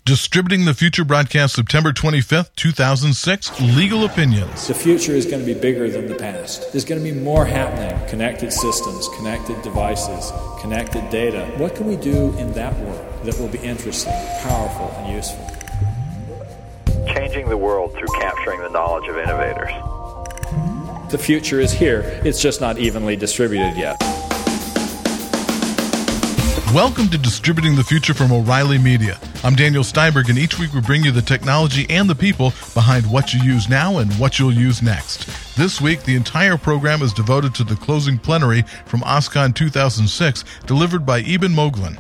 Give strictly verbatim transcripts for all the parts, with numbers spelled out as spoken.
Distributing the Future broadcast September twenty-fifth, two thousand six, Legal Opinions. The future is going to be bigger than the past. There's going to be more happening. Connected systems, connected devices, connected data. What can we do in that world that will be interesting, powerful, and useful? Changing the world through capturing the knowledge of innovators. The future is here. It's just not evenly distributed yet. Welcome to Distributing the Future from O'Reilly Media. I'm Daniel Steinberg, and each week we bring you the technology and the people behind what you use now and what you'll use next. This week, the entire program is devoted to the closing plenary from OSCON two thousand six, delivered by Eben Moglen.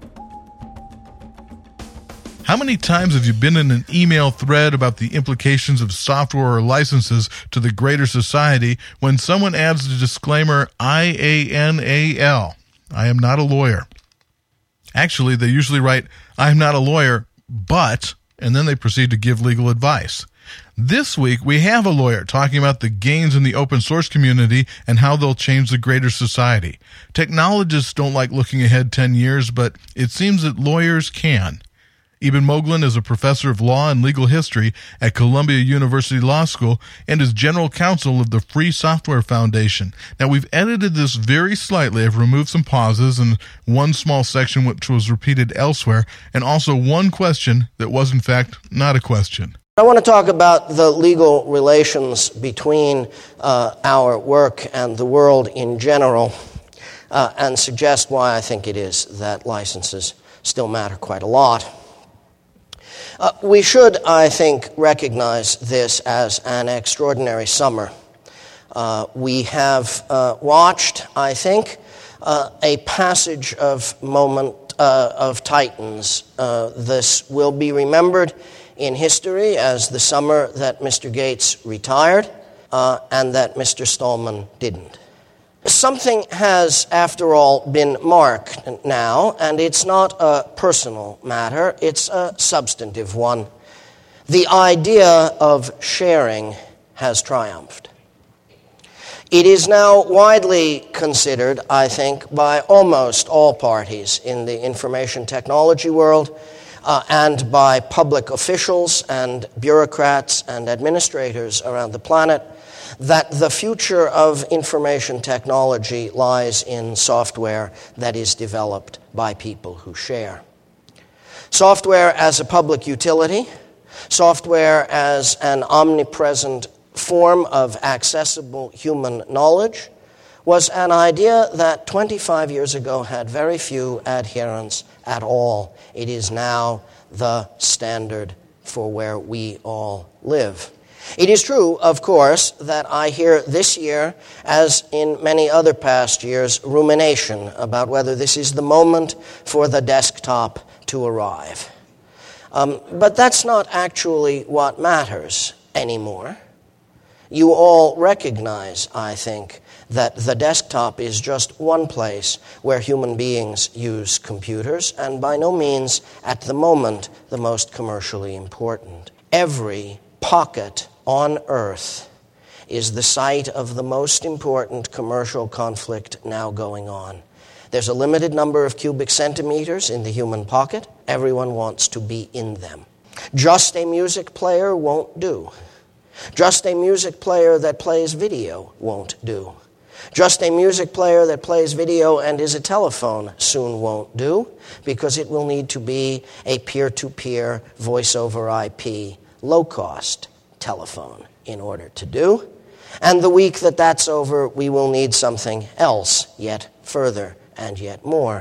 How many times have you been in an email thread about the implications of software or licenses to the greater society when someone adds the disclaimer I A N A L? I am not a lawyer. Actually, they usually write, I'm not a lawyer, but, and then they proceed to give legal advice. This week, we have a lawyer talking about the gains in the open source community and how they'll change the greater society. Technologists don't like looking ahead ten years, but it seems that lawyers can. Eben Moglen is a professor of law and legal history at Columbia University Law School and is general counsel of the Free Software Foundation. Now, we've edited this very slightly. I've removed some pauses and one small section which was repeated elsewhere, and also one question that was, in fact, not a question. I want to talk about the legal relations between uh, our work and the world in general uh, and suggest why I think it is that licenses still matter quite a lot. Uh, we should, I think, recognize this as an extraordinary summer. Uh, we have uh, watched, I think, uh, a passage of moment uh, of titans. Uh, this will be remembered in history as the summer that Mister Gates retired uh, and that Mister Stallman didn't. Something has, after all, been marked now, and it's not a personal matter, it's a substantive one. The idea of sharing has triumphed. It is now widely considered, I think, by almost all parties in the information technology world, uh, and by public officials and bureaucrats and administrators around the planet, that the future of information technology lies in software that is developed by people who share. Software as a public utility, software as an omnipresent form of accessible human knowledge, was an idea that twenty-five years ago had very few adherents at all. It is now the standard for where we all live. It is true, of course, that I hear this year, as in many other past years, rumination about whether this is the moment for the desktop to arrive. Um, but that's not actually what matters anymore. You all recognize, I think, that the desktop is just one place where human beings use computers, and by no means, at the moment, the most commercially important. Every pocket on Earth is the site of the most important commercial conflict now going on. There's a limited number of cubic centimeters in the human pocket. Everyone wants to be in them. Just a music player won't do. Just a music player that plays video won't do. Just a music player that plays video and is a telephone soon won't do, because it will need to be a peer-to-peer, voice-over I P, low-cost telephone in order to do. And the week that that's over, we will need something else yet further and yet more.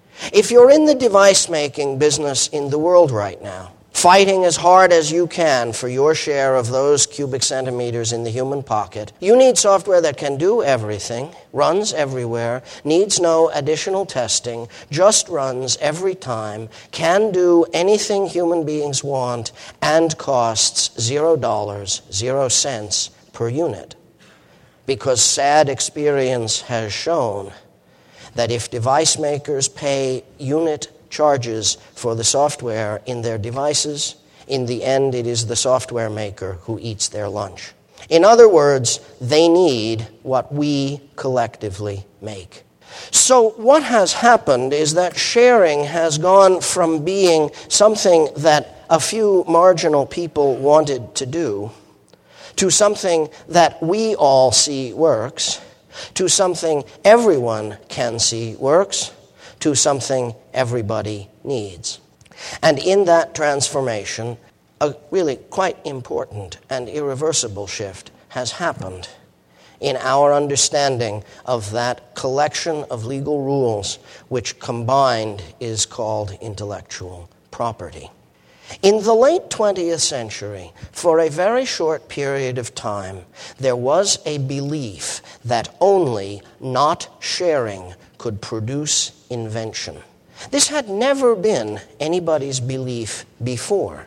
If you're in the device-making business in the world right now, fighting as hard as you can for your share of those cubic centimeters in the human pocket, you need software that can do everything, runs everywhere, needs no additional testing, just runs every time, can do anything human beings want, and costs zero dollars, zero cents per unit. Because sad experience has shown that if device makers pay unit charges for the software in their devices, in the end it is the software maker who eats their lunch. In other words, they need what we collectively make. So what has happened is that sharing has gone from being something that a few marginal people wanted to do to something that we all see works, to something everyone can see works, to something everybody needs. And in that transformation, a really quite important and irreversible shift has happened in our understanding of that collection of legal rules which combined is called intellectual property. In the late twentieth century, for a very short period of time, there was a belief that only not sharing could produce invention. This had never been anybody's belief before.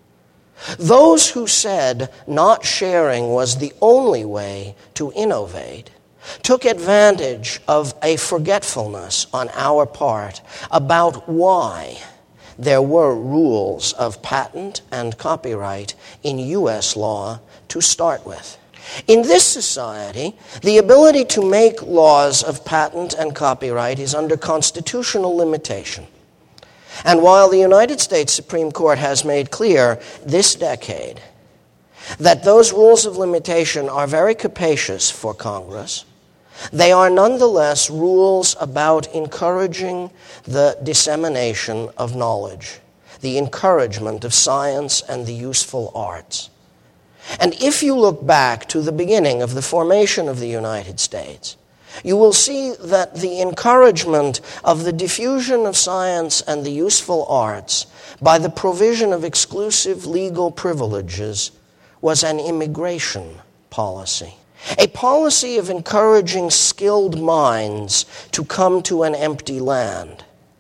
Those who said not sharing was the only way to innovate took advantage of a forgetfulness on our part about why there were rules of patent and copyright in U S law to start with. In this society, the ability to make laws of patent and copyright is under constitutional limitation. And while the United States Supreme Court has made clear this decade that those rules of limitation are very capacious for Congress, they are nonetheless rules about encouraging the dissemination of knowledge, the encouragement of science and the useful arts. And if you look back to the beginning of the formation of the United States, you will see that the encouragement of the diffusion of science and the useful arts by the provision of exclusive legal privileges was an immigration policy. A policy of encouraging skilled minds to come to an empty land.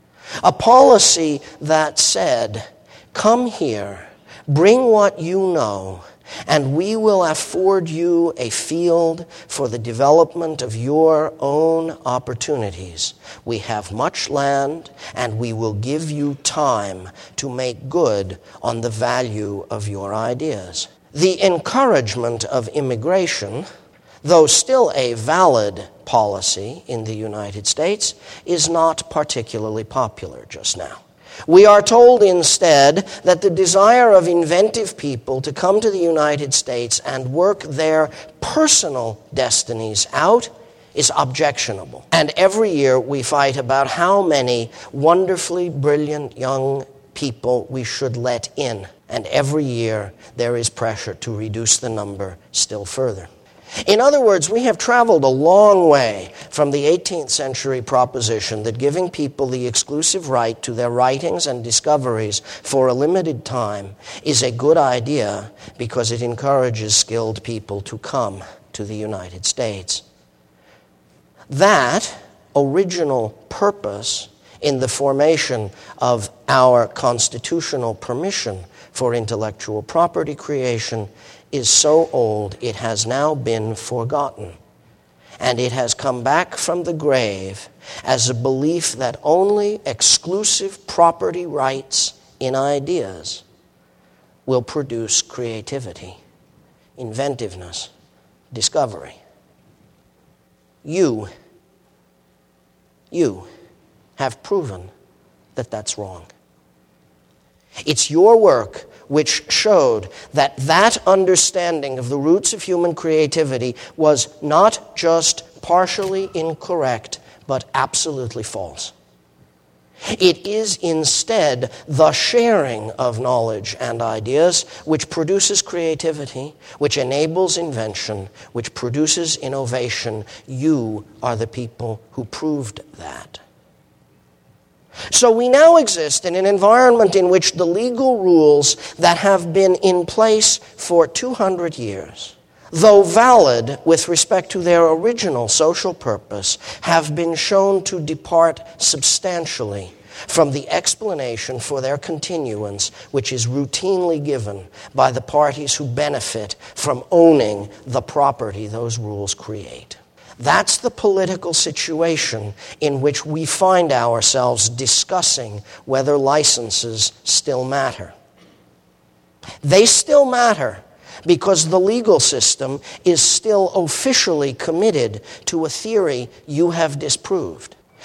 A policy that said, come here, bring what you know, and we will afford you a field for the development of your own opportunities. We have much land, and we will give you time to make good on the value of your ideas. The encouragement of immigration, though still a valid policy in the United States, is not particularly popular just now. We are told instead that the desire of inventive people to come to the United States and work their personal destinies out is objectionable. And every year we fight about how many wonderfully brilliant young people we should let in. And every year there is pressure to reduce the number still further. In other words, we have traveled a long way from the eighteenth century proposition that giving people the exclusive right to their writings and discoveries for a limited time is a good idea because it encourages skilled people to come to the United States. That original purpose in the formation of our constitutional permission for intellectual property creation is so old it has now been forgotten. And it has come back from the grave as a belief that only exclusive property rights in ideas will produce creativity, inventiveness, discovery. You, you have proven that that's wrong. It's your work which showed that that understanding of the roots of human creativity was not just partially incorrect, but absolutely false. It is instead the sharing of knowledge and ideas which produces creativity, which enables invention, which produces innovation. You are the people who proved that. So we now exist in an environment in which the legal rules that have been in place for two hundred years, though valid with respect to their original social purpose, have been shown to depart substantially from the explanation for their continuance, which is routinely given by the parties who benefit from owning the property those rules create. That's the political situation in which we find ourselves discussing whether licenses still matter. They still matter because the legal system is still officially committed to a theory you have disproved.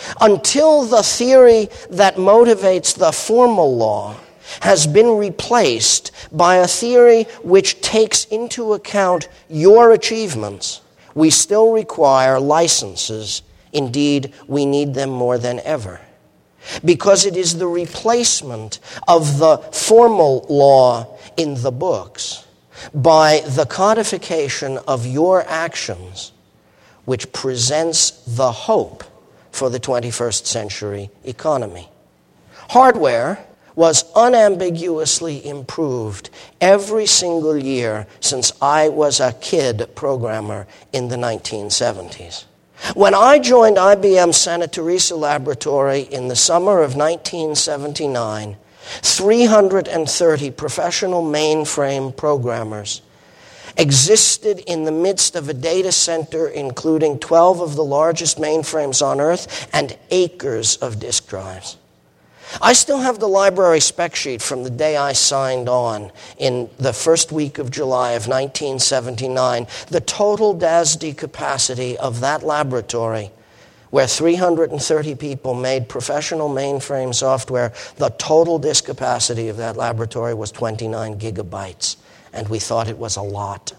until the theory that motivates the formal law has been replaced by a theory which takes into account your achievements, we still require licenses. Indeed, we need them more than ever. Because it is the replacement of the formal law in the books by the codification of your actions which presents the hope for the twenty-first century economy. Hardware was unambiguously improved every single year since I was a kid programmer in the nineteen seventies. When I joined I B M's Santa Teresa laboratory in the summer of nineteen seventy-nine, three hundred thirty professional mainframe programmers existed in the midst of a data center including twelve of the largest mainframes on Earth and acres of disk drives. I still have the library spec sheet from the day I signed on in the first week of July of nineteen seventy-nine. The total D A S D capacity of that laboratory, where three hundred thirty people made professional mainframe software, the total disk capacity of that laboratory was twenty-nine gigabytes, and we thought it was a lot.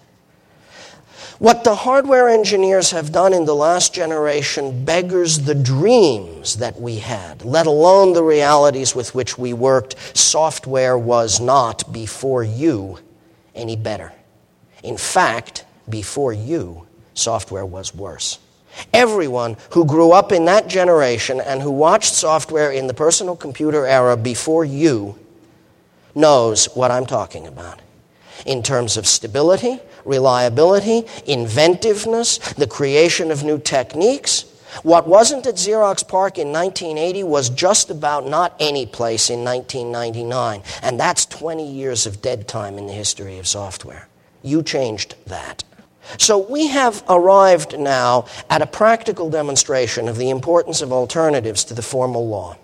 What the hardware engineers have done in the last generation beggars the dreams that we had, let alone the realities with which we worked. Software was not, before you, any better. In fact, before you, software was worse. Everyone who grew up in that generation and who watched software in the personal computer era before you knows what I'm talking about. In terms of stability, reliability, inventiveness, the creation of new techniques. What wasn't at Xerox PARC in nineteen eighty was just about not any place in nineteen ninety-nine. And that's twenty years of dead time in the history of software. You changed that. So we have arrived now at a practical demonstration of the importance of alternatives to the formal law.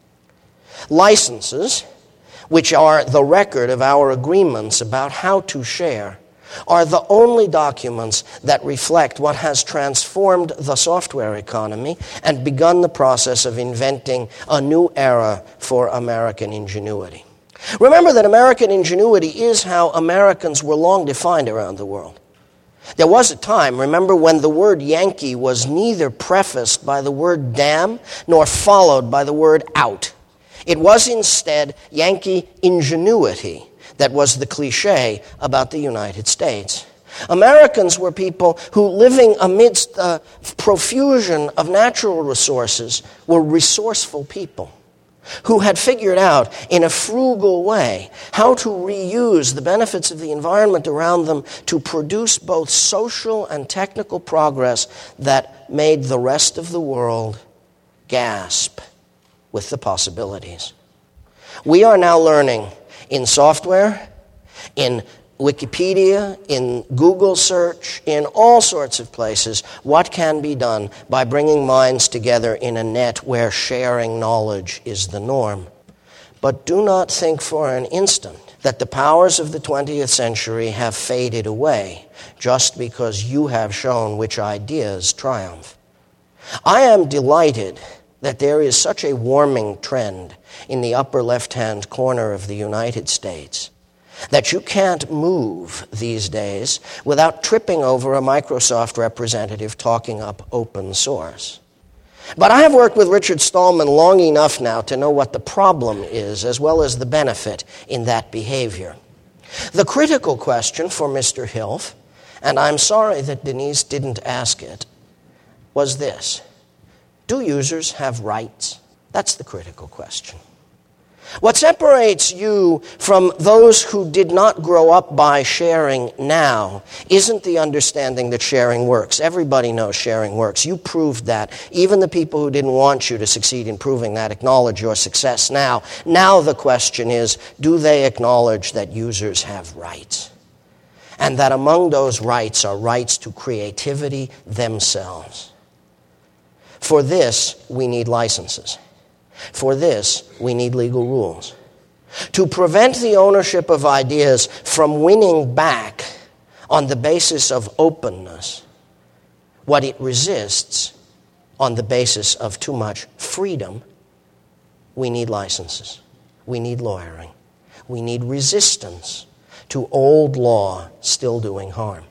Licenses, which are the record of our agreements about how to share, are the only documents that reflect what has transformed the software economy and begun the process of inventing a new era for American ingenuity. Remember that American ingenuity is how Americans were long defined around the world. There was a time, remember, when the word Yankee was neither prefaced by the word damn nor followed by the word out. It was instead Yankee ingenuity that was the cliche about the United States. Americans were people who, living amidst the profusion of natural resources, were resourceful people who had figured out in a frugal way how to reuse the benefits of the environment around them to produce both social and technical progress that made the rest of the world gasp with the possibilities. We are now learning in software, in Wikipedia, in Google search, in all sorts of places, what can be done by bringing minds together in a net where sharing knowledge is the norm. But do not think for an instant that the powers of the twentieth century have faded away just because you have shown which ideas triumph. I am delighted that there is such a warming trend in the upper left-hand corner of the United States that you can't move these days without tripping over a Microsoft representative talking up open source. But I have worked with Richard Stallman long enough now to know what the problem is as well as the benefit in that behavior. The critical question for Mister Hilf, and I'm sorry that Denise didn't ask it, was this: do users have rights? That's the critical question. What separates you from those who did not grow up by sharing now isn't the understanding that sharing works. Everybody knows sharing works. You proved that. Even the people who didn't want you to succeed in proving that acknowledge your success now. Now the question is, do they acknowledge that users have rights? And that among those rights are rights to creativity themselves. For this, we need licenses. For this, we need legal rules. To prevent the ownership of ideas from winning back on the basis of openness, what it resists on the basis of too much freedom, we need licenses. We need lawyering. We need resistance to old law still doing harm.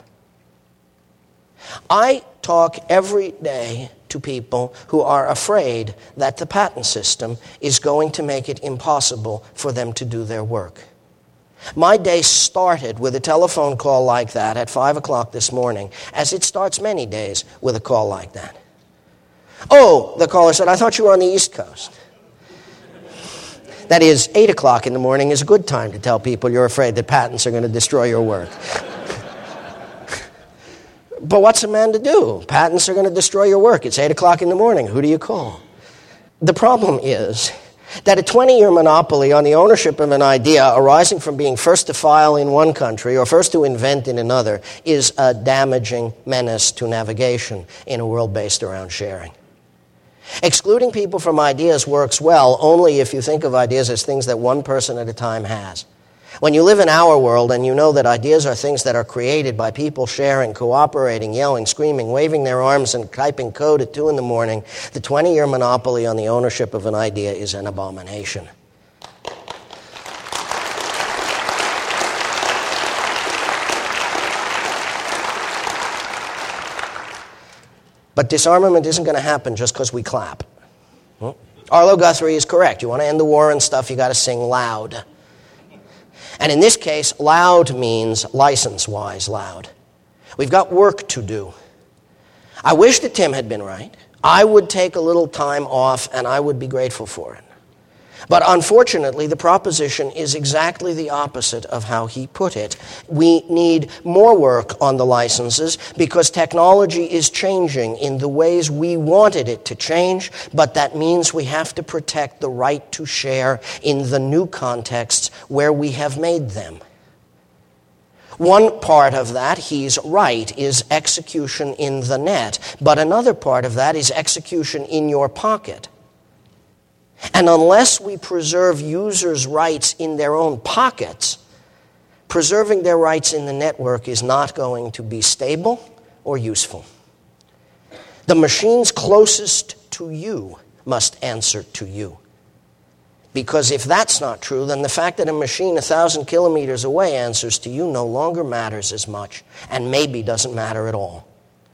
I talk every day to people who are afraid that the patent system is going to make it impossible for them to do their work. My day started with a telephone call like that at five o'clock this morning, as it starts many days with a call like that. Oh, the caller said, I thought you were on the East Coast. That is, eight o'clock in the morning is a good time to tell people you're afraid that patents are going to destroy your work. But what's a man to do? Patents are going to destroy your work. It's eight o'clock in the morning. Who do you call? The problem is that a twenty-year monopoly on the ownership of an idea arising from being first to file in one country or first to invent in another is a damaging menace to navigation in a world based around sharing. Excluding people from ideas works well only if you think of ideas as things that one person at a time has. When you live in our world and you know that ideas are things that are created by people sharing, cooperating, yelling, screaming, waving their arms, and typing code at two in the morning, the twenty-year monopoly on the ownership of an idea is an abomination. But disarmament isn't going to happen just because we clap. Hmm? Arlo Guthrie is correct. You want to end the war and stuff, you got to sing loud. And in this case, loud means license-wise loud. We've got work to do. I wish that Tim had been right. I would take a little time off, and I would be grateful for it. But unfortunately, the proposition is exactly the opposite of how he put it. We need more work on the licenses because technology is changing in the ways we wanted it to change, but that means we have to protect the right to share in the new contexts where we have made them. One part of that, he's right, is execution in the net, but another part of that is execution in your pocket. And unless we preserve users' rights in their own pockets, preserving their rights in the network is not going to be stable or useful. The machines closest to you must answer to you. Because if that's not true, then the fact that a machine a thousand kilometers away answers to you no longer matters as much, and maybe doesn't matter at all.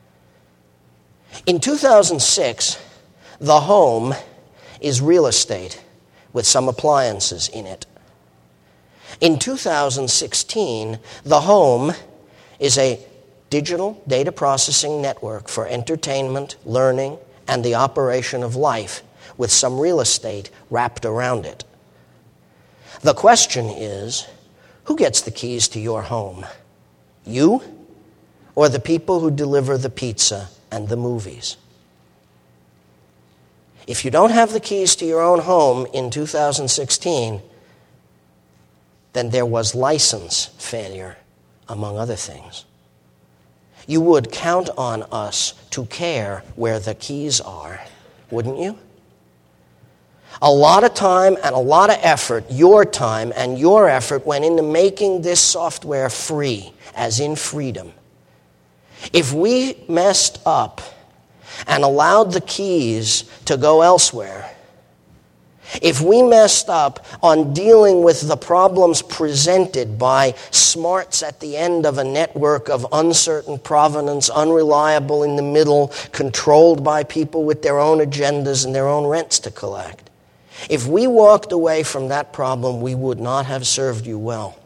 In two thousand six, the home is real estate with some appliances in it. In two thousand sixteen, the home is a digital data processing network for entertainment, learning, and the operation of life with some real estate wrapped around it. The question is, who gets the keys to your home? You or the people who deliver the pizza and the movies? If you don't have the keys to your own home in two thousand sixteen, then there was license failure, among other things. You would count on us to care where the keys are, wouldn't you? A lot of time and a lot of effort, your time and your effort, went into making this software free, as in freedom. If we messed up and allowed the keys to go elsewhere, if we messed up on dealing with the problems presented by smarts at the end of a network of uncertain provenance, unreliable in the middle, controlled by people with their own agendas and their own rents to collect, if we walked away from that problem, we would not have served you well.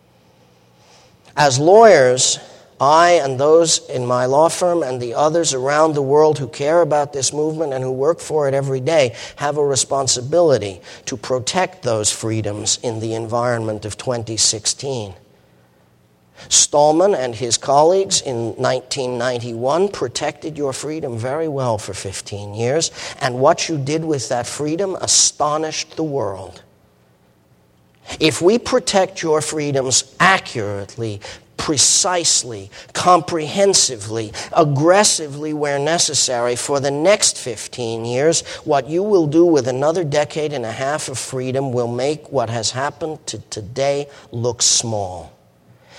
As lawyers, I and those in my law firm and the others around the world who care about this movement and who work for it every day have a responsibility to protect those freedoms in the environment of twenty sixteen. Stallman and his colleagues in nineteen ninety-one protected your freedom very well for fifteen years, and what you did with that freedom astonished the world. If we protect your freedoms accurately, precisely, comprehensively, aggressively where necessary for the next fifteen years, what you will do with another decade and a half of freedom will make what has happened to today look small.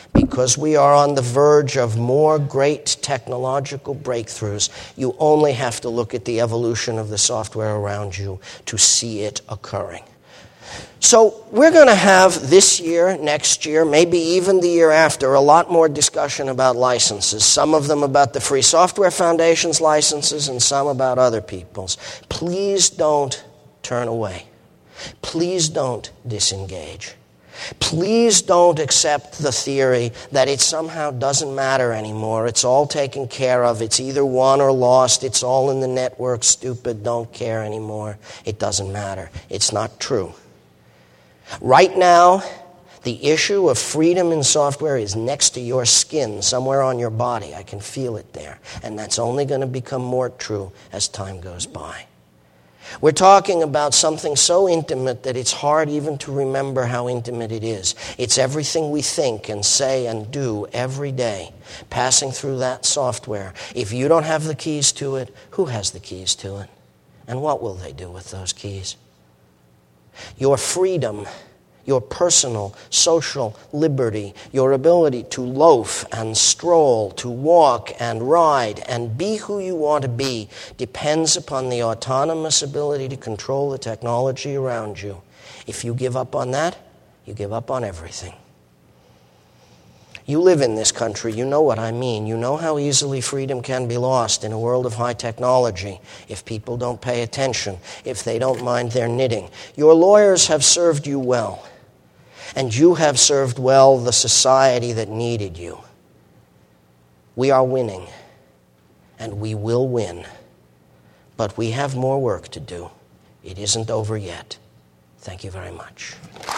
because we are on the verge of more great technological breakthroughs, you only have to look at the evolution of the software around you to see it occurring. So we're going to have this year, next year, maybe even the year after, a lot more discussion about licenses. Some of them about the Free Software Foundation's licenses and some about other people's. Please don't turn away. Please don't disengage. Please don't accept the theory that it somehow doesn't matter anymore. It's all taken care of. It's either won or lost. It's all in the network. Stupid, don't care anymore. It doesn't matter. It's not true. Right now, the issue of freedom in software is next to your skin, somewhere on your body. I can feel it there. And that's only going to become more true as time goes by. We're talking about something so intimate that it's hard even to remember how intimate it is. It's everything we think and say and do every day, passing through that software. If you don't have the keys to it, who has the keys to it? And what will they do with those keys? Your freedom, your personal, social liberty, your ability to loaf and stroll, to walk and ride and be who you want to be depends upon the autonomous ability to control the technology around you. If you give up on that, you give up on everything. You live in this country. You know what I mean. You know how easily freedom can be lost in a world of high technology if people don't pay attention, if they don't mind their knitting. Your lawyers have served you well, and you have served well the society that needed you. We are winning, and we will win. But we have more work to do. It isn't over yet. Thank you very much.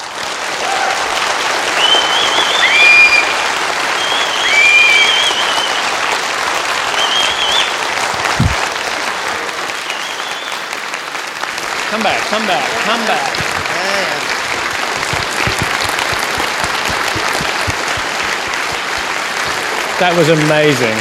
Come back, come back, come back. That was amazing.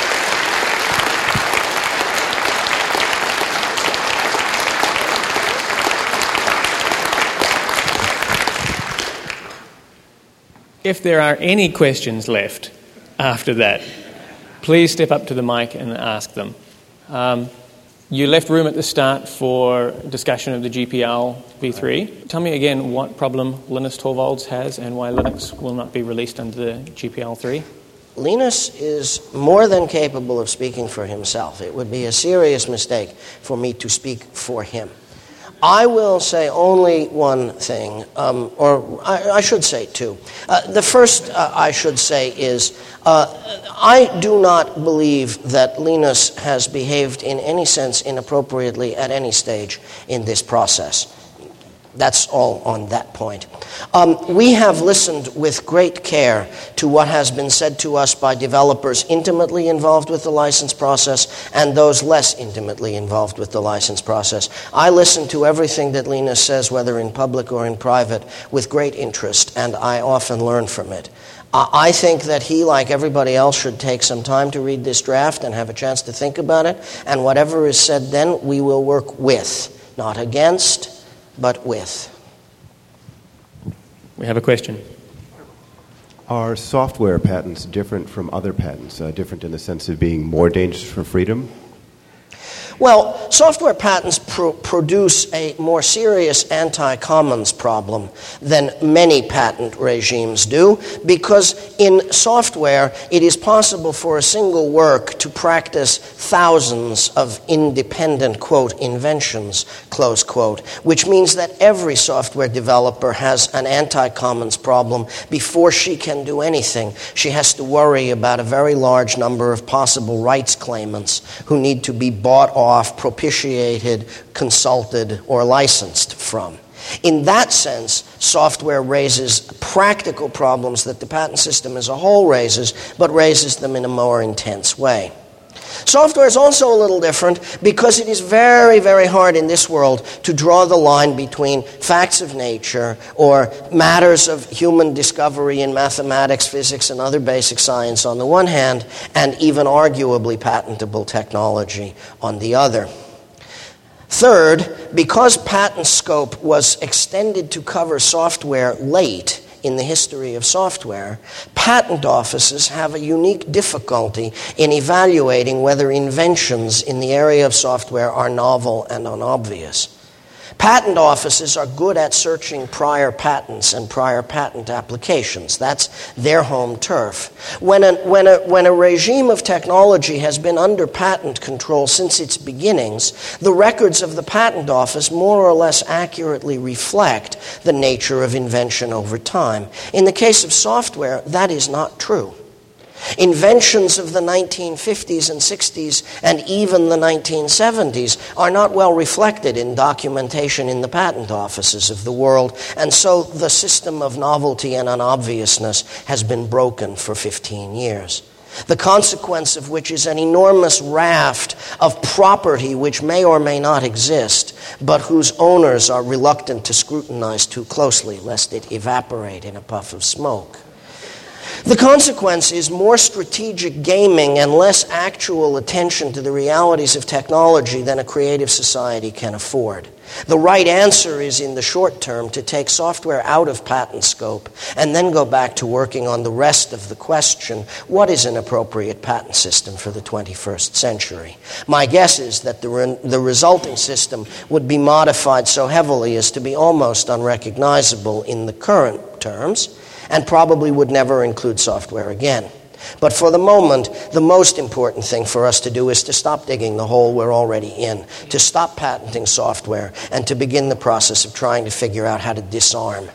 If there are any questions left after that, please step up to the mic and ask them. Um, You left room at the start for discussion of the G P L v three. Tell me again what problem Linus Torvalds has and why Linux will not be released under the G P L three. Linus is more than capable of speaking for himself. It would be a serious mistake for me to speak for him. I will say only one thing, um, or I, I should say two. Uh, the first uh, I should say is uh, I do not believe that Linus has behaved in any sense inappropriately at any stage in this process. That's all on that point. Um, we have listened with great care to what has been said to us by developers intimately involved with the license process and those less intimately involved with the license process. I listen to everything that Linus says, whether in public or in private, with great interest, and I often learn from it. I think that he, like everybody else, should take some time to read this draft and have a chance to think about it, and whatever is said then, we will work with, not against, but with. We have a question. Are software patents different from other patents, uh, different in the sense of being more dangerous for freedom? Well, software patents pro- produce a more serious anti-commons problem than many patent regimes do, because in software it is possible for a single work to practice thousands of independent, quote, inventions, close quote, which means that every software developer has an anti-commons problem before she can do anything. She has to worry about a very large number of possible rights claimants who need to be bought off off, propitiated, consulted, or licensed from. In that sense, software raises practical problems that the patent system as a whole raises, but raises them in a more intense way. Software is also a little different because it is very, very hard in this world to draw the line between facts of nature or matters of human discovery in mathematics, physics, and other basic science on the one hand, and even arguably patentable technology on the other. Third, because patent scope was extended to cover software late in the history of software, patent offices have a unique difficulty in evaluating whether inventions in the area of software are novel and unobvious. Patent offices are good at searching prior patents and prior patent applications. That's their home turf. When a, when a, when a regime of technology has been under patent control since its beginnings, the records of the patent office more or less accurately reflect the nature of invention over time. In the case of software, that is not true. Inventions of the nineteen fifties and sixties and even the nineteen seventies are not well reflected in documentation in the patent offices of the world, and so the system of novelty and unobviousness has been broken for fifteen years. The consequence of which is an enormous raft of property which may or may not exist, but whose owners are reluctant to scrutinize too closely lest it evaporate in a puff of smoke. The consequence is more strategic gaming and less actual attention to the realities of technology than a creative society can afford. The right answer is, in the short term, to take software out of patent scope and then go back to working on the rest of the question, what is an appropriate patent system for the twenty-first century? My guess is that the, re- the resulting system would be modified so heavily as to be almost unrecognizable in the current terms, and probably would never include software again. But for the moment, the most important thing for us to do is to stop digging the hole we're already in, to stop patenting software, and to begin the process of trying to figure out how to disarm.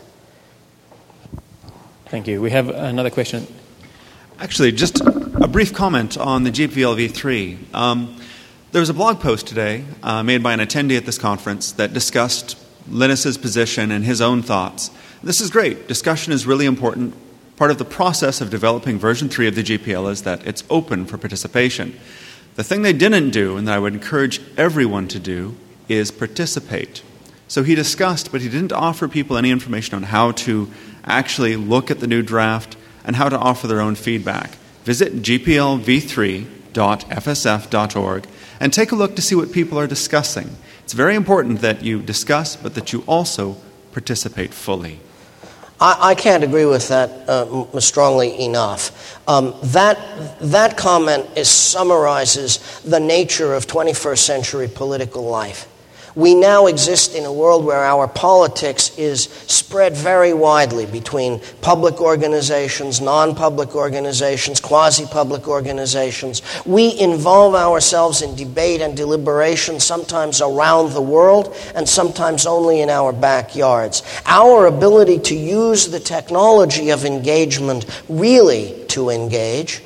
Thank you. We have another question. Actually, just a brief comment on the G P L v three. Um, there was a blog post today uh, made by an attendee at this conference that discussed Linus's position and his own thoughts. This is great. Discussion is really important. Part of the process of developing version three of the G P L is that it's open for participation. The thing they didn't do, and that I would encourage everyone to do, is participate. So he discussed, but he didn't offer people any information on how to actually look at the new draft and how to offer their own feedback. Visit g p l v three dot f s f dot org and take a look to see what people are discussing. It's very important that you discuss, but that you also participate fully. I, I can't agree with that uh, strongly enough. Um, that, that comment is, summarizes the nature of twenty-first century political life. We now exist in a world where our politics is spread very widely between public organizations, non-public organizations, quasi-public organizations. We involve ourselves in debate and deliberation, sometimes around the world and sometimes only in our backyards. Our ability to use the technology of engagement really to engage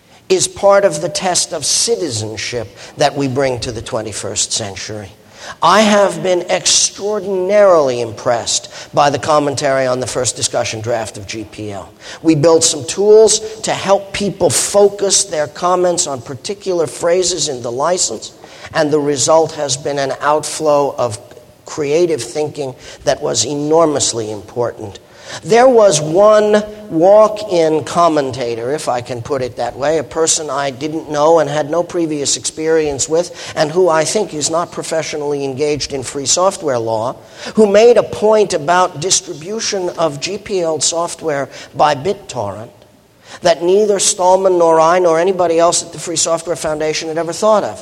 is part of the test of citizenship that we bring to the twenty-first century. I have been extraordinarily impressed by the commentary on the first discussion draft of G P L. We built some tools to help people focus their comments on particular phrases in the license, and the result has been an outflow of creative thinking that was enormously important. There was one walk-in commentator, if I can put it that way, a person I didn't know and had no previous experience with, and who I think is not professionally engaged in free software law, who made a point about distribution of G P L software by BitTorrent that neither Stallman nor I nor anybody else at the Free Software Foundation had ever thought of.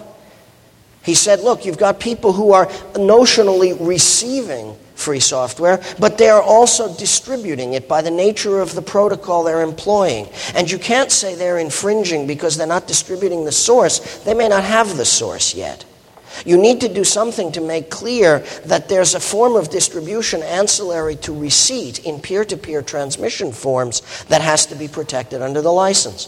He said, look, you've got people who are notionally receiving free software, but they are also distributing it by the nature of the protocol they're employing. And you can't say they're infringing because they're not distributing the source. They may not have the source yet. You need to do something to make clear that there's a form of distribution ancillary to receipt in peer-to-peer transmission forms that has to be protected under the license.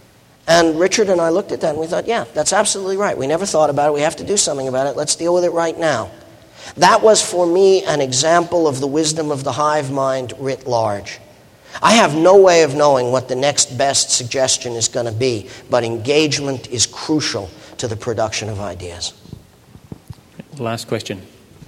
And Richard and I looked at that and we thought, yeah, that's absolutely right. We never thought about it. We have to do something about it. Let's deal with it right now. That was, for me, an example of the wisdom of the hive mind writ large. I have no way of knowing what the next best suggestion is going to be, but engagement is crucial to the production of ideas. Last question.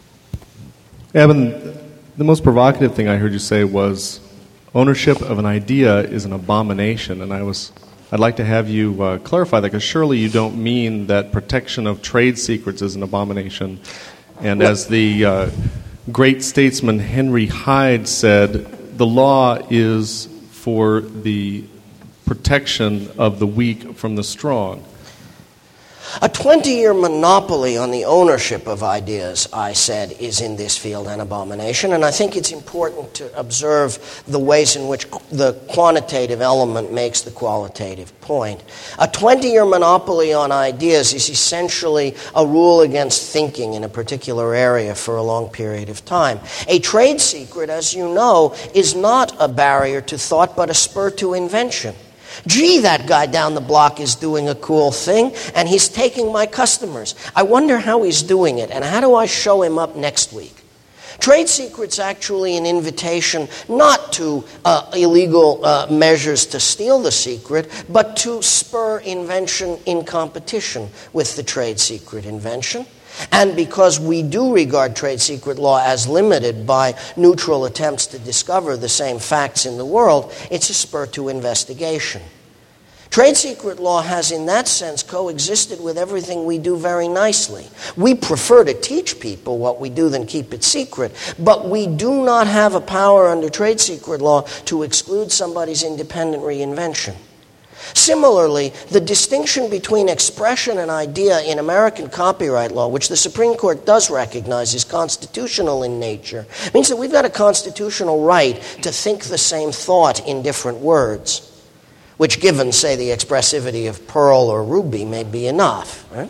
Evan, the most provocative thing I heard you say was ownership of an idea is an abomination, and I was, I'd like to have you uh, clarify that, because surely you don't mean that protection of trade secrets is an abomination. And as the uh, great statesman Henry Hyde said, the law is for the protection of the weak from the strong. A twenty-year monopoly on the ownership of ideas, I said, is in this field an abomination, and I think it's important to observe the ways in which the quantitative element makes the qualitative point. A twenty-year monopoly on ideas is essentially a rule against thinking in a particular area for a long period of time. A trade secret, as you know, is not a barrier to thought, but a spur to invention. Gee, that guy down the block is doing a cool thing, and he's taking my customers. I wonder how he's doing it, and how do I show him up next week? Trade secret's actually an invitation not to uh, illegal uh, measures to steal the secret, but to spur invention in competition with the trade secret invention. And because we do regard trade secret law as limited by neutral attempts to discover the same facts in the world, it's a spur to investigation. Trade secret law has, in that sense, coexisted with everything we do very nicely. We prefer to teach people what we do than keep it secret, but we do not have a power under trade secret law to exclude somebody's independent reinvention. Similarly, the distinction between expression and idea in American copyright law, which the Supreme Court does recognize is constitutional in nature, means that we've got a constitutional right to think the same thought in different words, which, given, say, the expressivity of Pearl or Ruby, may be enough. Right?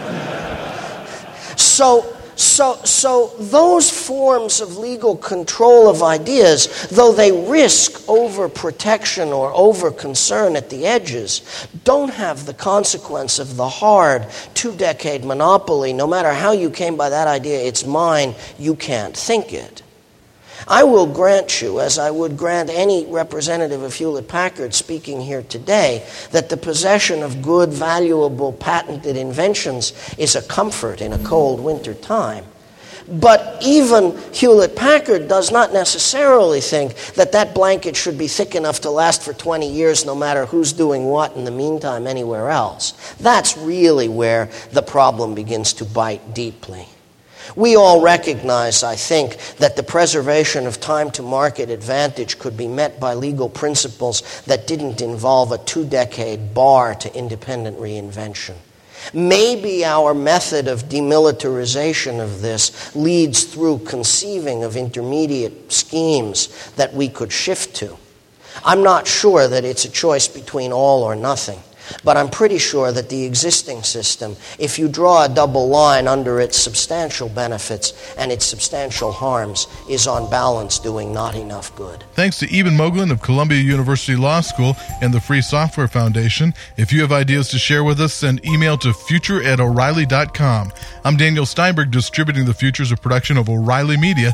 so... So, so those forms of legal control of ideas, though they risk over-protection or over-concern at the edges, don't have the consequence of the hard two-decade monopoly. No matter how you came by that idea, it's mine, you can't think it. I will grant you, as I would grant any representative of Hewlett-Packard speaking here today, that the possession of good, valuable, patented inventions is a comfort in a cold winter time. But even Hewlett-Packard does not necessarily think that that blanket should be thick enough to last for twenty years no matter who's doing what in the meantime anywhere else. That's really where the problem begins to bite deeply. We all recognize, I think, that the preservation of time-to-market advantage could be met by legal principles that didn't involve a two-decade bar to independent reinvention. Maybe our method of demilitarization of this leads through conceiving of intermediate schemes that we could shift to. I'm not sure that it's a choice between all or nothing. But I'm pretty sure that the existing system, if you draw a double line under its substantial benefits and its substantial harms, is on balance doing not enough good. Thanks to Eben Moglen of Columbia University Law School and the Free Software Foundation. If you have ideas to share with us, send email to future at o'reilly dot com. I'm Daniel Steinberg, distributing the Futures of production of O'Reilly Media.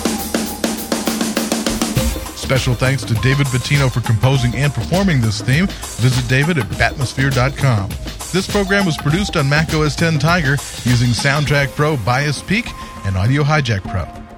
Special thanks to David Bettino for composing and performing this theme. Visit David at batmosphere dot com. This program was produced on Mac O S X Tiger using Soundtrack Pro, Bias Peak, and Audio Hijack Pro.